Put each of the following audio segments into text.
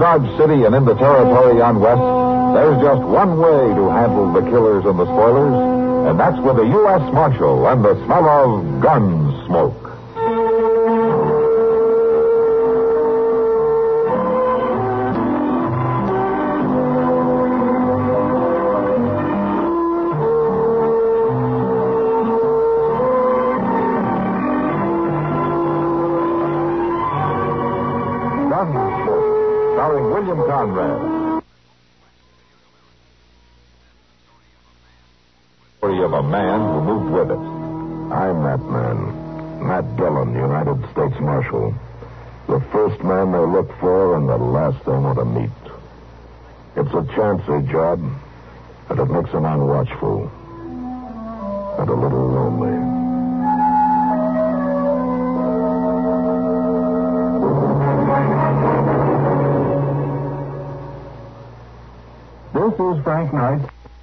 Dodge City and in the territory on West, there's just one way to handle the killers and the spoilers, and that's with a U.S. Marshal and the smell of gun smoke. Starring William Conrad. Story of a man who moved with it. I'm that man. Matt Dillon, United States Marshal. The first man they look for and the last they want to meet. It's a chancy job, and it makes a man watchful. And a little lonely. This is Frank Knight.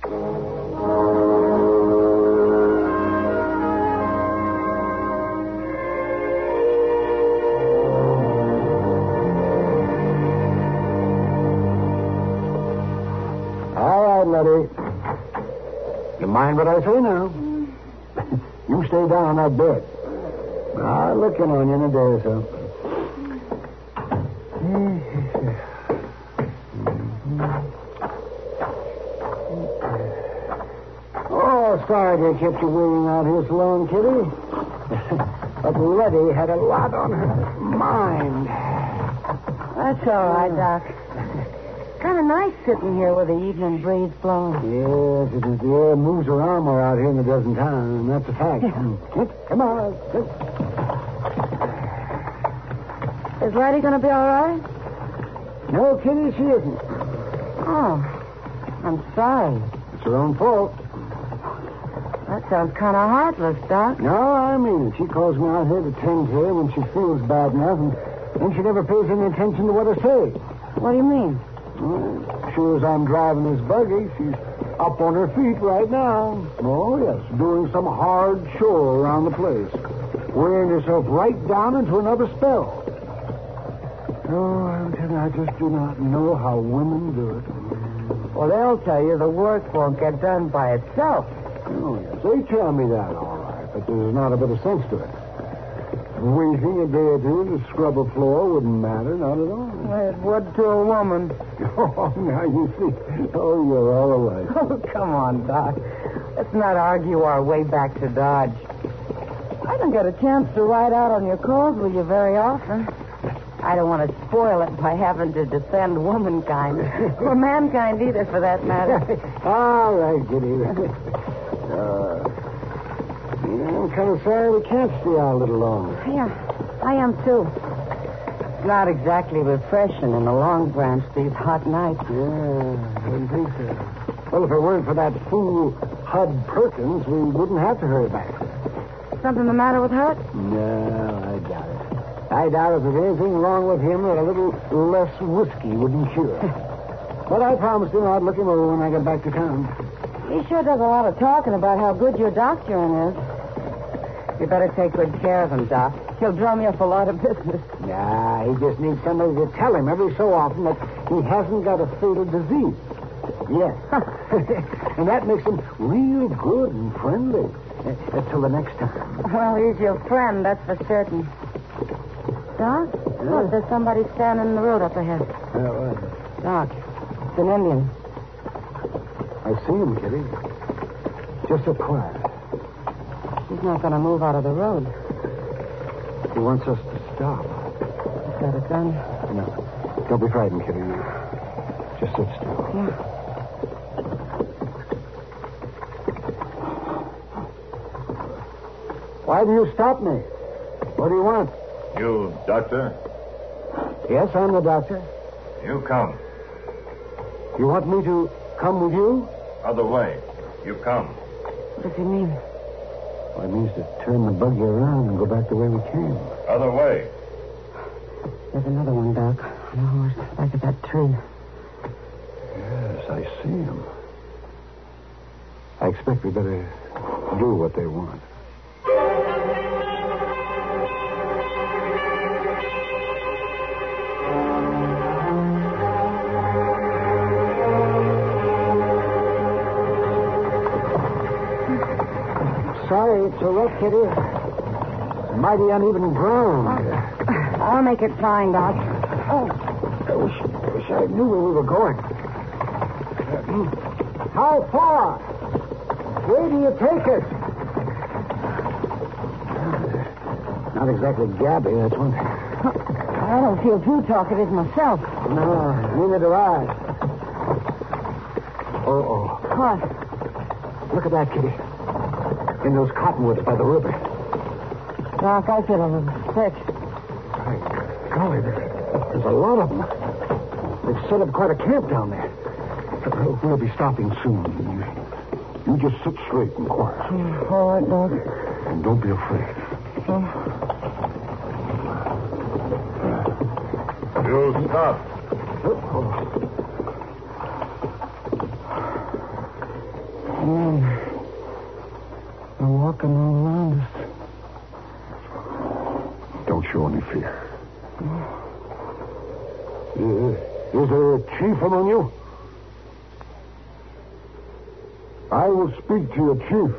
All right, Letty. You mind what I say now? You stay down on that bed. I'll look in on you in a day or so. Sorry to have kept you waiting out here so long, Kitty. But Letty had a lot on her mind. That's all right, Doc. Kind of nice sitting here with the evening breeze blowing. Yes, it is. The air moves around more out here than it does in town, and that's a fact. Come on. Is Letty going to be all right? No, Kitty, she isn't. Oh, I'm sorry. It's her own fault. That sounds kind of heartless, Doc. No, I mean it. She calls me out here to tend to her when she feels bad enough, and then she never pays any attention to what I say. What do you mean? Well, sure as I'm driving this buggy, she's up on her feet right now. Oh, yes, doing some hard chore around the place. Wearing herself right down into another spell. Oh, I'm telling you, I just do not know how women do it. Well, they'll tell you the work won't get done by itself. Oh, yes, they tell me that, all right, but there's not a bit of sense to it. Waiting a day or two to scrub a floor wouldn't matter, not at all. It would to a woman. Oh, now you see. Oh, you're all alike. Oh, come on, Doc. Let's not argue our way back to Dodge. I don't get a chance to ride out on your calls with you very often. I don't want to spoil it by having to defend womankind. Or mankind either, for that matter. All right, Kitty. I'm kind of sorry we can't stay out a little longer. Yeah, I am too. It's not exactly refreshing in the Long Branch these hot nights. Yeah, I didn't think so. Well, if it weren't for that fool Hud Perkins, we wouldn't have to hurry back. Something the matter with her? No, I doubt it. I doubt if there's anything wrong with him that a little less whiskey wouldn't cure. But I promised him I'd look him over when I get back to town. He sure does a lot of talking about how good your doctoring is. You better take good care of him, Doc. He'll drum you up a lot of business. Nah, he just needs somebody to tell him every so often that he hasn't got a fatal disease. Yes. And that makes him real good and friendly. Till the next time. Well, he's your friend, that's for certain. Doc? Look, there's somebody standing in the road up ahead. What? Doc, it's an Indian. I see him, Kitty. Just so quiet. He's not going to move out of the road. He wants us to stop. He's got a gun. No. Don't be frightened, Kitty. Just sit still. Yeah. Why do you stop me? What do you want? You, doctor? Yes, I'm the doctor. You come. You want me to come with you? Other way. You come. What does he mean? Well, it means to turn the buggy around and go back the way we came. Other way. There's another one, Doc, on a horse, back of that tree. Yes, I see him. I expect we better do what they want. Sorry, it's a wreck, Kitty. Mighty uneven ground. I'll make it fine, Doc. Oh, I wish I knew where we were going. How far? Where do you take us? Not exactly gabby, that's one thing. I don't feel too talkative myself. No, neither do I. Oh. What? Look at that, Kitty. In those cottonwoods by the river. Doc, I feel a little sick. Golly, there's a lot of them. They've set up quite a camp down there. We'll be stopping soon. You just sit straight and quiet. All right, Doc. And don't be afraid. You stop. They're walking all around us. Don't show any fear. Is there a chief among you? I will speak to your chief.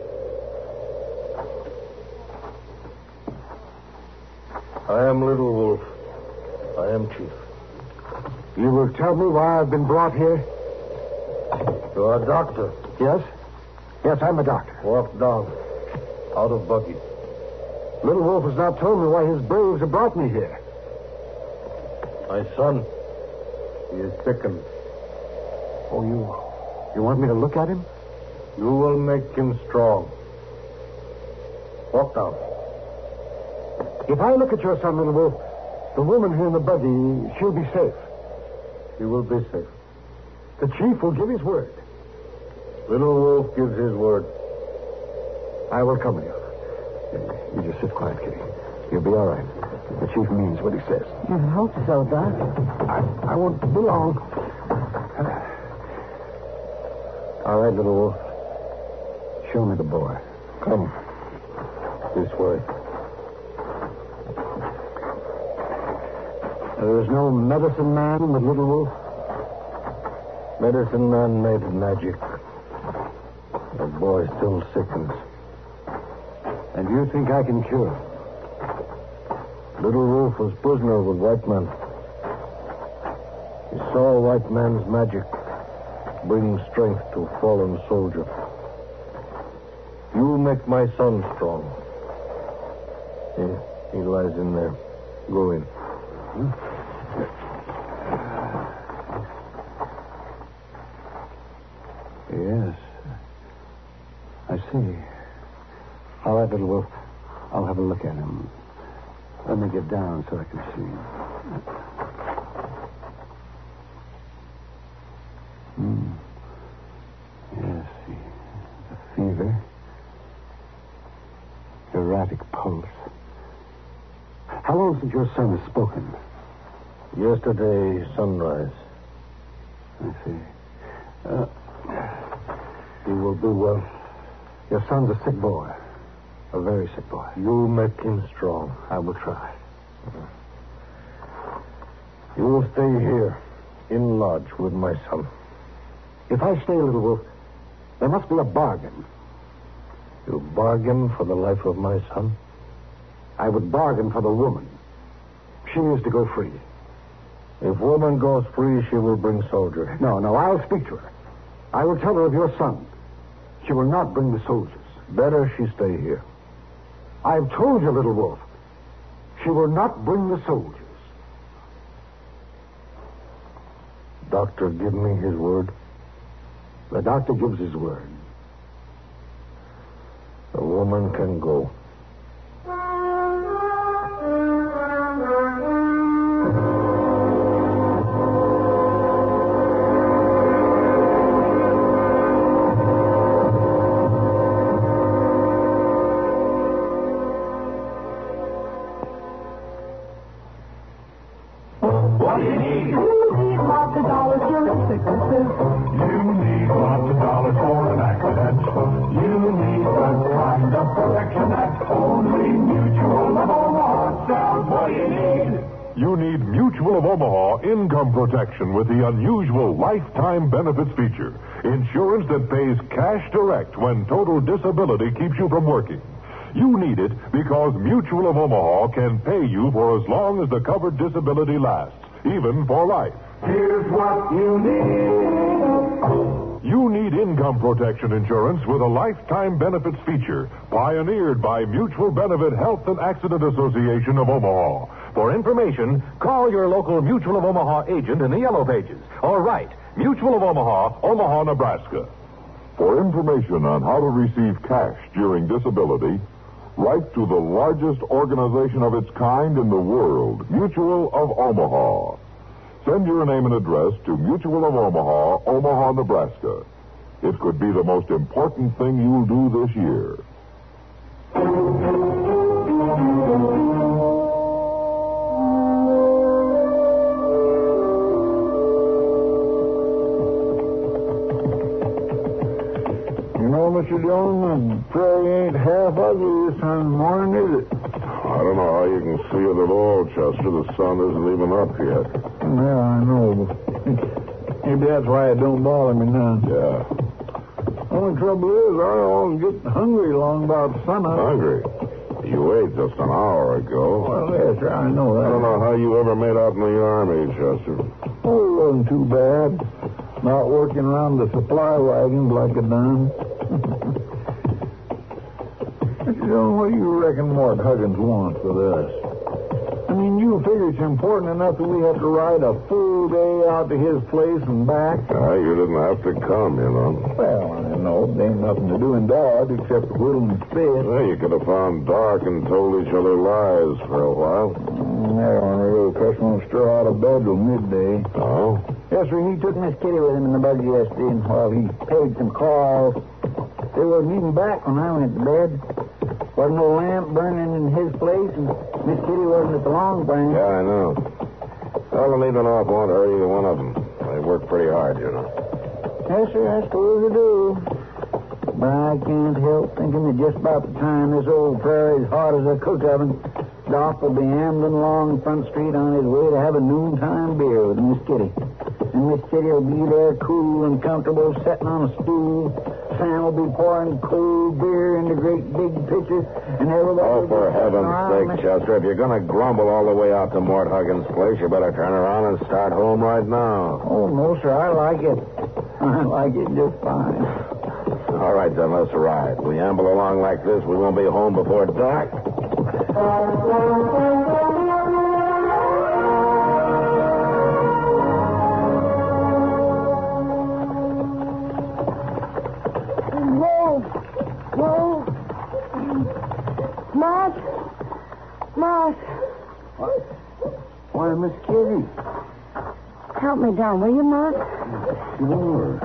I am Little Wolf. I am chief. You will tell me why I've been brought here? You are a doctor. Yes? Yes, I'm a doctor. Walk down. Out of buggy. Little Wolf has not told me why his braves have brought me here. My son. He is sickened. Oh, you want me to look at him? You will make him strong. Walk down. If I look at your son, Little Wolf, the woman here in the buggy, she'll be safe. He will be safe. The chief will give his word. Little Wolf gives his word. I will come with you. You just sit quiet, Kitty. You'll be all right. The chief means what he says. I hope so, Doc. I won't be long. All right, Little Wolf. Show me the boy. Come. This way. There is no medicine man with Little Wolf? Medicine man made magic. The boy still sickens. And you think I can cure him? Little Wolf was prisoner with white men. He saw white man's magic bring strength to a fallen soldier. You make my son strong. He lies in there. Go in. Yes. I see. All right, Little Wolf. I'll have a look at him. Let me get down so I can see him. Yes, the fever. Erratic pulse. How long since your son has spoken? Yesterday, sunrise. I see. He will do well. Your son's a sick boy. A very sick boy. You make him strong. I will try. You will stay here, in lodge, with my son. If I stay, Little Wolf, there must be a bargain. You bargain for the life of my son? I would bargain for the woman. She is to go free. If woman goes free, she will bring soldier. No, I'll speak to her. I will tell her of your son. She will not bring the soldiers. Better she stay here. I've told you, Little Wolf. She will not bring the soldiers. Doctor, give me his word. The doctor gives his word. The woman can go. What do you need? You need lots of dollars during sicknesses. You need lots of dollars for an accident. You need the kind of protection that only Mutual of Omaha sells. What do you need? You need Mutual Mutual of Omaha income protection with the unusual lifetime benefits feature. Insurance that pays cash direct when total disability keeps you from working. You need it because Mutual of Omaha can pay you for as long as the covered disability lasts, even for life. Here's what you need. You need income protection insurance with a lifetime benefits feature, pioneered by Mutual Benefit Health and Accident Association of Omaha. For information, call your local Mutual of Omaha agent in the Yellow Pages, or write Mutual of Omaha, Omaha, Nebraska. For information on how to receive cash during disability, write to the largest organization of its kind in the world, Mutual of Omaha. Send your name and address to Mutual of Omaha, Omaha, Nebraska. It could be the most important thing you'll do this year. You know, Mr. Dillon, the prairie ain't half ugly this time of the morning, is it? I don't know how you can see it at all, Chester. The sun isn't even up yet. Yeah, I know. Maybe that's why it don't bother me now. Yeah. Only trouble is, I always get hungry long about sunup. Hungry? You ate just an hour ago. Well, yes, sir, I know that. I don't know how you ever made out in the Army, Chester. Oh, it wasn't too bad. Not working around the supply wagons like I done. Mr. Dillon, what do you reckon Mort Huggins wants with us? I mean, you figure it's important enough that we have to ride a full day out to his place and back? You didn't have to come, you know. Well, I know. There ain't nothing to do in Dodge except whittle and spit. Well, you could have found dark and told each other lies for a while. There on a little cuss won't stir out of bed till midday. Oh? Yes, sir, he took Miss Kitty with him in the buggy yesterday, and while he paid some calls, they wasn't even back when I went to bed. Wasn't no lamp burning in his place, and Miss Kitty wasn't at the Long Branch. Yeah, I know. Well, the leaving off won't hurt either one of them. They work pretty hard, you know. Yes, sir, I suppose they do. But I can't help thinking that just about the time this old prairie's hot as a cook oven, Doc will be ambling along Front Street on his way to have a noontime beer with Miss Kitty. And Miss Kitty will be there cool and comfortable, sitting on a stool. Sam will be pouring cold beer into great big pitchers, and everybody... Oh, for heaven's sake, Chester, if you're going to grumble all the way out to Mort Huggins' place, you better turn around and start home right now. Oh, no, sir, I like it. I like it just fine. All right, then, let's ride. We amble along like this, we won't be home before dark. Mark. Why, Miss Kitty. Help me down, will you, Mark? Sure.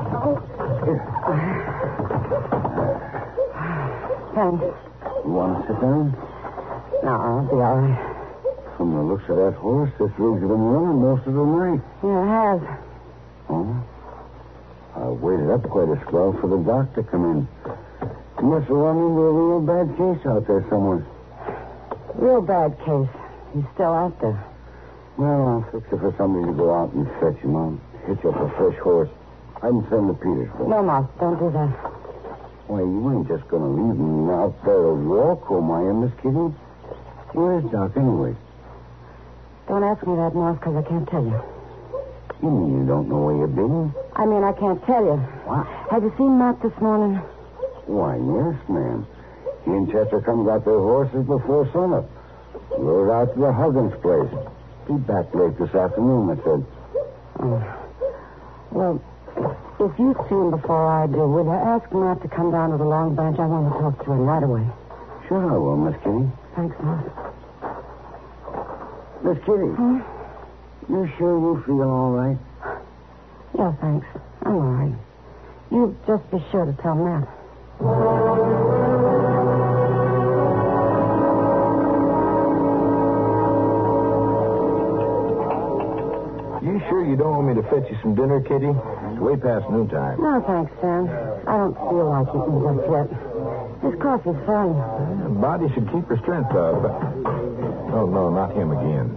Thanks. You want to sit down? No, I'll be all right. From the looks of that horse, this rig's been running most of the night. Yeah, it has. Oh? I waited up quite a spell for the doc to come in. You must have run into a real bad case out there somewhere. Real bad case. He's still out there. Well, I'll fix it for somebody to go out and fetch him on. Hitch up a fresh horse. I can send to Petersburg. No, Mark, don't do that. Why, you ain't just going to leave him out there to walk home, are you, Miss Kitty? Where's Doc, anyway? Don't ask me that, Mark, because I can't tell you. You mean you don't know where you've been? I mean, I can't tell you. What? Have you seen Mark this morning? Why, yes, ma'am. He and Chestercombe got their horses before sunup. Rode out to the Huggins place. Be back late this afternoon, I said. Oh. Well, if you see him before I do, will you ask Mark to come down to the Long Branch? I want to talk to him right away. Sure I will, Miss Kitty. Thanks, Mark. Miss Kitty. You sure you feel all right? Yeah, thanks. I'm all right. You just be sure to tell Matt. You sure you don't want me to fetch you some dinner, Kitty? It's way past noontime. No, thanks, Sam. I don't feel like eating just yet. This coffee's fine. The body should keep her strength up. Oh, no, not him again.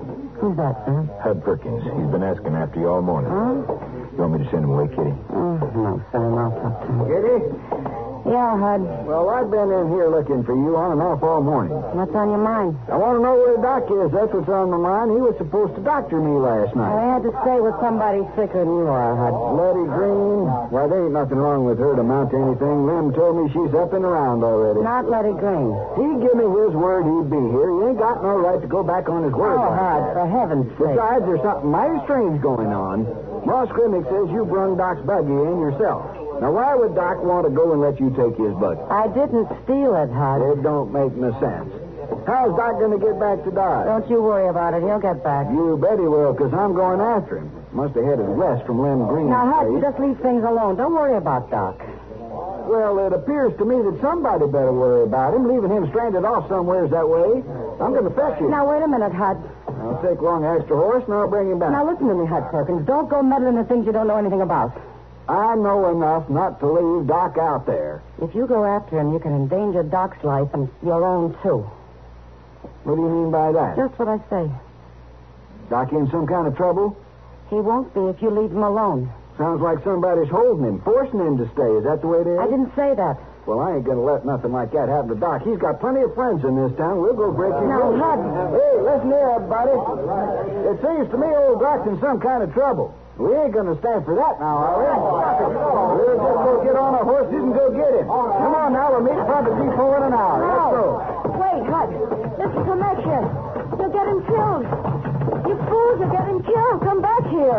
Who's that, Sam? Hud Perkins. He's been asking after you all morning. Huh? You want me to send him away, Kitty? No, Sam, I'll talk to him. Kitty? Yeah, Hud. Well, I've been in here looking for you on and off all morning. What's on your mind? I want to know where Doc is. That's what's on my mind. He was supposed to doctor me last night. I had to stay with somebody sicker than you are, Hud. Letty Green? Why, there ain't nothing wrong with her to amount to anything. Lem told me she's up and around already. Not Letty Green. He give me his word he'd be here. He ain't got no right to go back on his word. Oh, like Hud, that. for heaven's sake. Besides, there's something mighty strange going on. Moss Grimmick says you brung Doc's buggy in yourself. Now, why would Doc want to go and let you take his buggy? I didn't steal it, Hud. It don't make no sense. How's Doc going to get back to Dodge? Don't you worry about it. He'll get back. You bet he will, because I'm going after him. Must have headed west from Lem Green's Now, Hud, you place. just leave things alone. Don't worry about Doc. Well, it appears to me that somebody better worry about him, leaving him stranded off somewheres that way. I'm going to fetch him. Now, wait a minute, Hud. I'll take along an extra horse, and I'll bring him back. Now, listen to me, Hud Perkins. Don't go meddling in things you don't know anything about. I know enough not to leave Doc out there. If you go after him, you can endanger Doc's life and your own, too. What do you mean by that? Just what I say. Doc in some kind of trouble? He won't be if you leave him alone. Sounds like somebody's holding him, forcing him to stay. Is that the way it is? I didn't say that. Well, I ain't going to let nothing like that happen to Doc. He's got plenty of friends in this town. We'll go break him. Now, Hud. Hey, listen here, everybody. It seems to me old Doc's in some kind of trouble. We ain't going to stand for that now, are we? We'll just go get on our horses and go get him. Come on now, we'll meet in front of the depot in an hour. Let's go. Wait, Hud. Listen to Mac here. You'll get him killed. You fools, you'll get him killed. Come back here.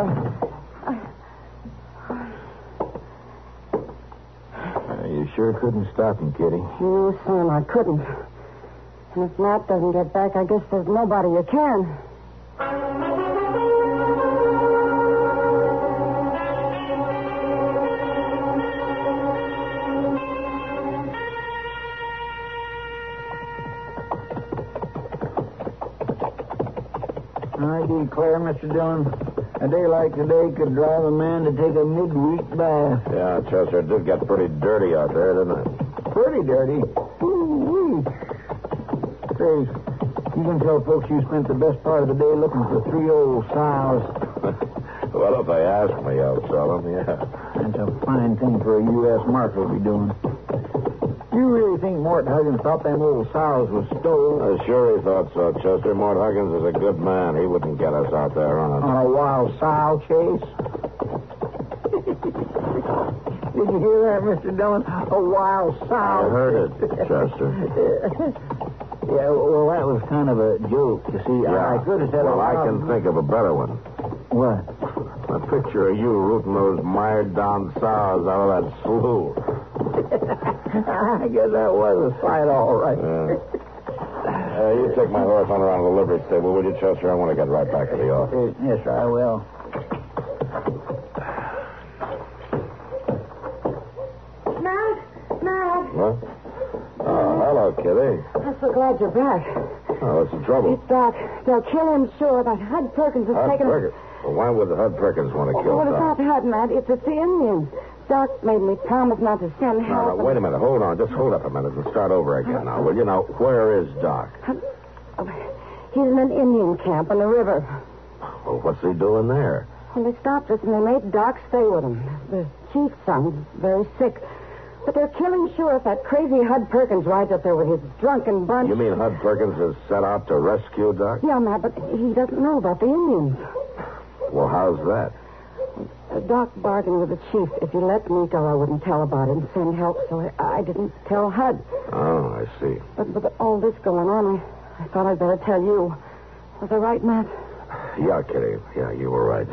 You sure couldn't stop him, Kitty. You, Sam, I couldn't. And if Matt doesn't get back, I guess there's nobody you can. I declare, Mr. Dillon, a day like today could drive a man to take a midweek bath. Yeah, Chester, it did get pretty dirty out there, didn't it? Pretty dirty. Ooh-wee. Say, you can tell folks you spent the best part of the day looking for 3 old sows. Well, if they ask me, I'll tell them, yeah. That's a fine thing for a U.S. marshal to be doing. You really think Mort Huggins thought them old sows was stole? Sure he thought so, Chester. Mort Huggins is a good man. He wouldn't get us out there on On a wild sow chase? Did you hear that, Mr. Dillon? A wild sow. I heard it, Chester. Yeah, well, that was kind of a joke, you see. Yeah. I could have said well, I can think of a better one. What? A picture of you rooting those mired down sows out of that slough. I guess that was a sight, all right. You take my horse on around to the livery stable, will you, Chester? I want to get right back to the office. Yes, sir, I will. Matt. What? Oh, hello, Kitty. I'm so glad you're back. Oh, what's the trouble? It's Doc. They'll kill him, sure. That Hud Perkins has Hud taken Perkins? Well, why would Hud Perkins want to kill Well, it's Doc? not Hud, Matt. It's the Indians. Doc made me promise not to send help. No, wait a minute. Hold on. Just hold up a minute and start over again now, will you? Now, where is Doc? He's in an Indian camp on the river. Well, what's he doing there? Well, they stopped us and they made Doc stay with them. The chief's son's very sick. But they're killing sure if that crazy Hud Perkins rides up there with his drunken bunch. You mean Hud Perkins is set out to rescue Doc? Yeah, Matt, but he doesn't know about the Indians. Well, how's that? Doc bargained with the chief. If he let me go, I wouldn't tell about it and send help, so I didn't tell Hud. Oh, I see. But with all this going on, I thought I'd better tell you. Was I right, Matt? Yeah, Kitty. Yeah, you were right.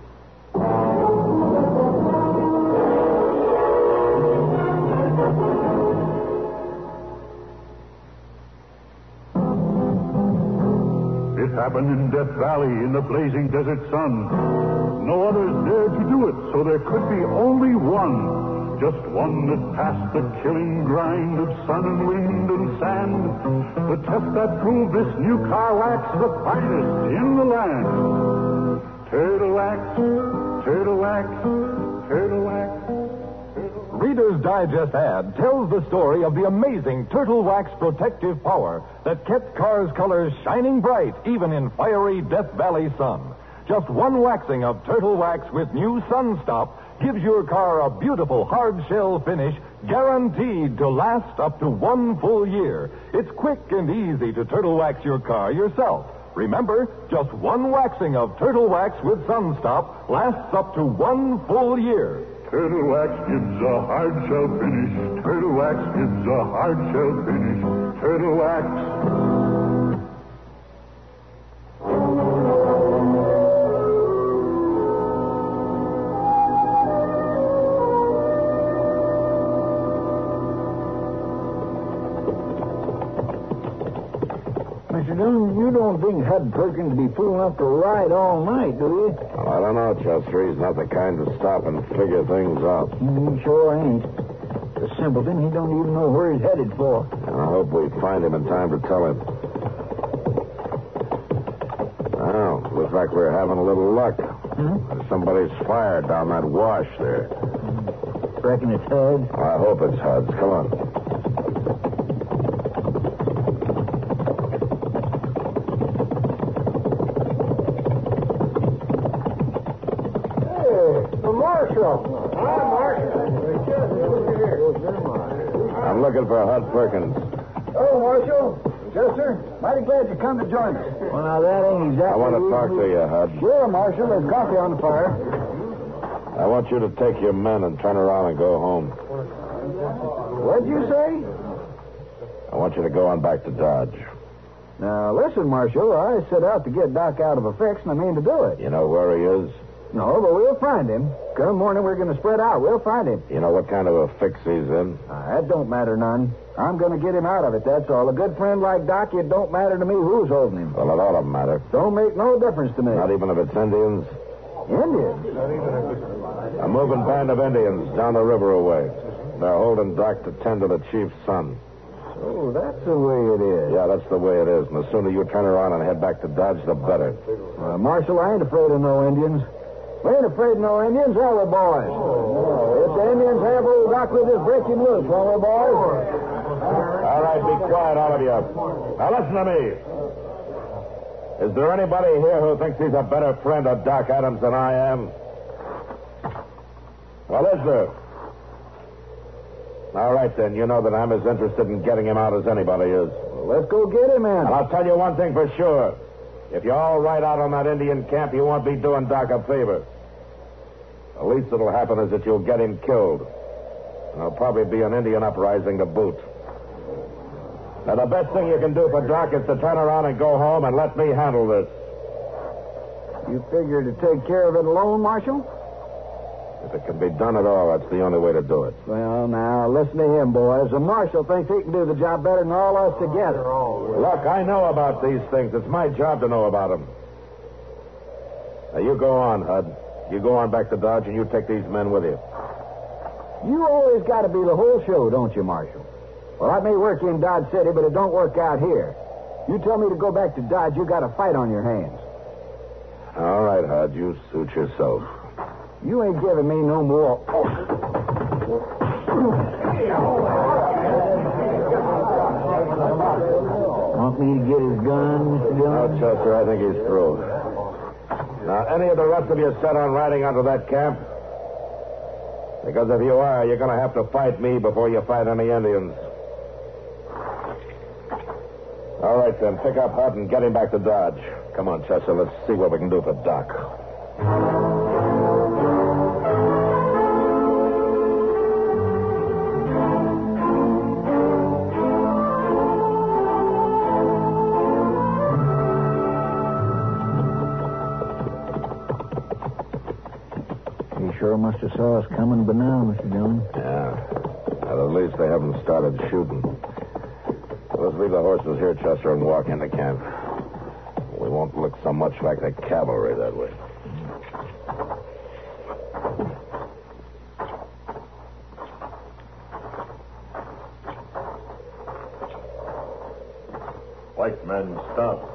It happened in Death Valley in the blazing desert sun. No others dared to do it, so there could be only one. Just one that passed the killing grind of sun and wind and sand. The test that proved this new Carlax the finest in the land. Turtle Wax, Turtle Wax, Turtle Wax. Read Reader's Digest ad tells the story of the amazing Turtle Wax protective power that kept cars' colors shining bright even in fiery Death Valley sun. Just one waxing of Turtle Wax with new Sun Stop gives your car a beautiful hard shell finish guaranteed to last up to 1 full year. It's quick and easy to Turtle Wax your car yourself. Remember, just one waxing of Turtle Wax with Sun Stop lasts up to 1 full year. Turtle Wax gives a hard shell finish. Turtle Wax gives a hard shell finish. Turtle Wax. Mr. Dillon, you don't think Hud Perkins be fool enough to ride all night, do you? Well, I don't know, Chester. He's not the kind to stop and figure things out. He sure ain't. The simpleton, he don't even know where he's headed for. I hope we find him in time to tell him. Well, looks like we're having a little luck. There's somebody's fire down that wash there. Reckon it's Hud? Well, I hope it's Hud's. Come on. I'm looking for Hud Perkins. Oh, Marshal. Chester, mighty glad you come to join us. Well, now, that ain't exactly... I want to talk to you, Hud. Sure, Marshal. There's coffee on the fire. I want you to take your men and turn around and go home. What'd you say? I want you to go on back to Dodge. Now, listen, Marshal. I set out to get Doc out of a fix, and I mean to do it. You know where he is? No, but we'll find him. Come morning, we're going to spread out. We'll find him. You know what kind of a fix he's in? That don't matter none. I'm going to get him out of it, that's all. A good friend like Doc, it don't matter to me who's holding him. Well, it ought to matter. Don't make no difference to me. Not even if it's Indians? Indians? A moving band of Indians down the river away. They're holding Doc to tend to the chief's son. Oh, that's the way it is. Yeah, that's the way it is. And the sooner you turn around and head back to Dodge, the better. Marshal, I ain't afraid of no Indians. We ain't afraid of no Indians, are we, boys? If the Indians have old Doc, we'll just break him loose, won't we, boys? All right, be quiet, all of you. Now, listen to me. Is there anybody here who thinks he's a better friend of Doc Adams than I am? Well, is there? All right, then. You know that I'm as interested in getting him out as anybody is. Well, let's go get him, man. And I'll tell you one thing for sure. If you all ride out on that Indian camp, you won't be doing Doc a favor. The least that'll happen is that you'll get him killed. And there'll probably be an Indian uprising to boot. Now, the best thing you can do for Doc is to turn around and go home and let me handle this. You figure to take care of it alone, Marshal? If it can be done at all, that's the only way to do it. Well, now, listen to him, boys. The Marshal thinks he can do the job better than all us together. Look, I know about these things. It's my job to know about them. Now, you go on, Hud. You go on back to Dodge, and you take these men with you. You always got to be the whole show, don't you, Marshal? Well, that may work in Dodge City, but it don't work out here. You tell me to go back to Dodge, you got a fight on your hands. All right, Hud. You suit yourself. You ain't giving me no more. Want me to get his gun, Mr. Dillon? No, Chester, I think he's through. Now, any of the rest of you set on riding onto that camp? Because if you are, you're going to have to fight me before you fight any Indians. All right, then. Pick up Hud and get him back to Dodge. Come on, Chester. Let's see what we can do for Doc. Sure must have saw us coming by now, Mr. Dillon. Yeah. Well, at least they haven't started shooting. Let's leave the horses here, Chester, and walk into camp. We won't look so much like the cavalry that way. White men, stop.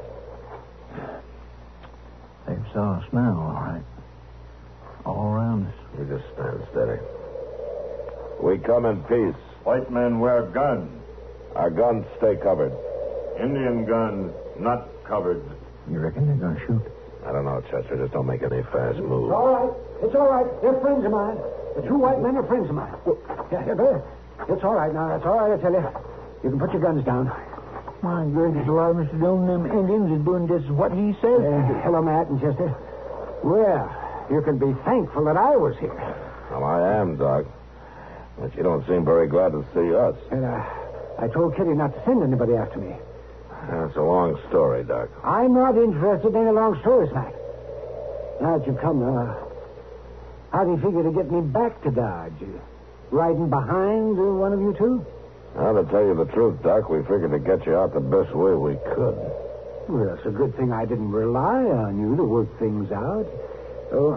They saw us now, all right. All around us. You just stand steady. We We come in peace. White men wear guns. Our guns stay covered. Indian guns not covered. You reckon they're going to shoot? I don't know, Chester. Just don't make any fast moves. It's all right. It's all right. They're friends of mine. The two white men are friends of mine. It's all right now. It's all right, I tell you. You can put your guns down. My gracious alive, Mr. Dillon, them Indians are doing just what he says. Hello, Matt and Chester. Well, you can be thankful that I was here. Well, I am, Doc. But you don't seem very glad to see us. And I told Kitty not to send anybody after me. That's a long story, Doc. I'm not interested in any long stories, Matt. Now that you've come, how do you figure to get me back to Dodge? Riding behind one of you two? Now, to tell you the truth, Doc, we figured to get you out the best way we could. Well, it's a good thing I didn't rely on you to work things out. Oh,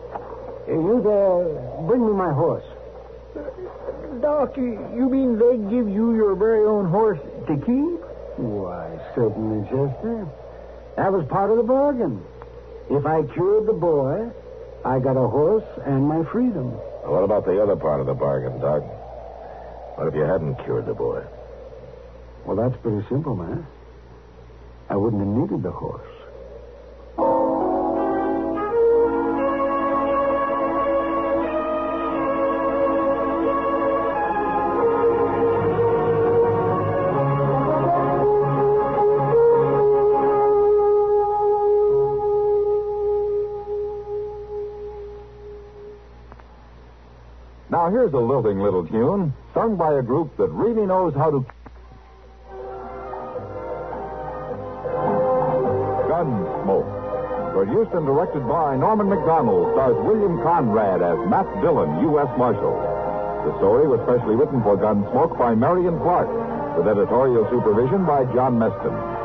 you'd bring me my horse. Doc, you mean they give you your very own horse to keep? Why, certainly, Chester. That was part of the bargain. If I cured the boy, I got a horse and my freedom. What about the other part of the bargain, Doc? What if you hadn't cured the boy? Well, that's pretty simple, man. I wouldn't have needed the horse. Now, here's a lilting little tune sung by a group that really knows how to... Gunsmoke. Produced and directed by Norman McDonald, stars William Conrad as Matt Dillon, U.S. Marshal. The story was specially written for Gunsmoke by Marion Clark, with editorial supervision by John Meston.